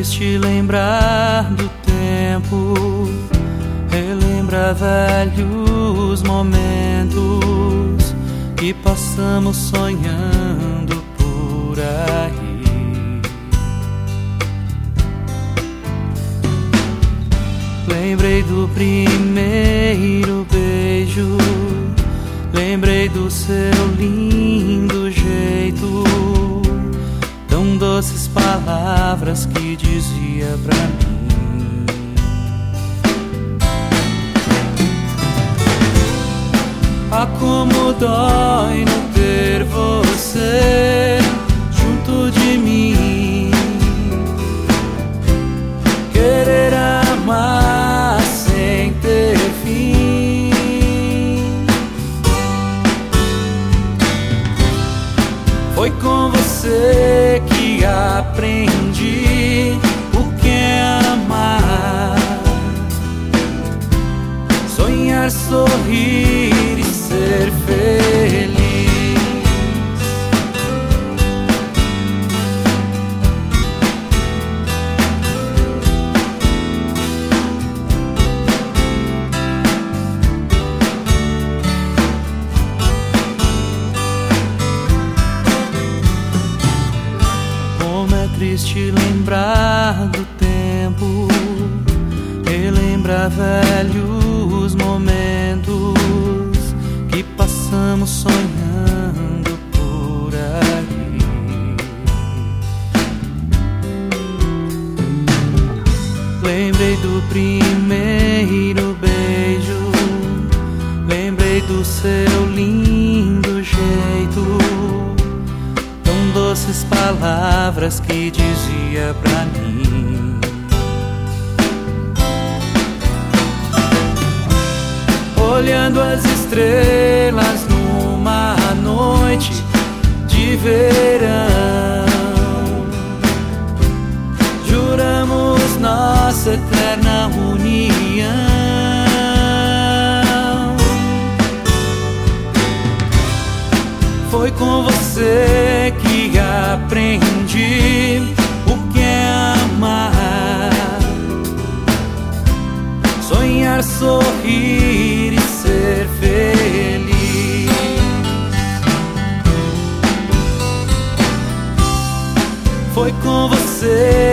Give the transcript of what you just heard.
triste lembrar do tempo, relembrar velhos momentos que passamos sonhando por aí. Lembrei do primeiro beijo, lembrei do seu lindo jeito, tão doces palavras que dizia pra mim. Ah, como dói não ter você junto de mim, querer amar sem ter fim. Foi com você que aprendi o que é amar, sonhar, sorrir e ser feliz. Triste lembrar do tempo, relembrar velhos momentos que passamos sonhando por aí. Lembrei do primeiro beijo, lembrei do seu lindo jeito, doces palavras que dizia pra mim. Olhando as estrelas numa noite de verão, juramos nossa eterna união. Foi com você que aprendi o que é amar, sonhar, sorrir e ser feliz. Foi com você